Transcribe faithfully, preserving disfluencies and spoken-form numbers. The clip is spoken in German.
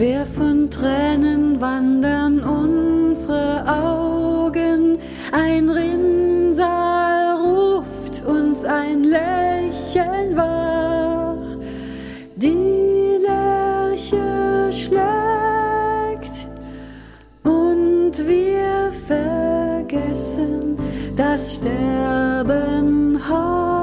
Schwer von Tränen wandern unsere Augen, ein Rinnsal ruft uns ein Lächeln wach. Die Lerche schlägt und wir vergessen das Sterben hat.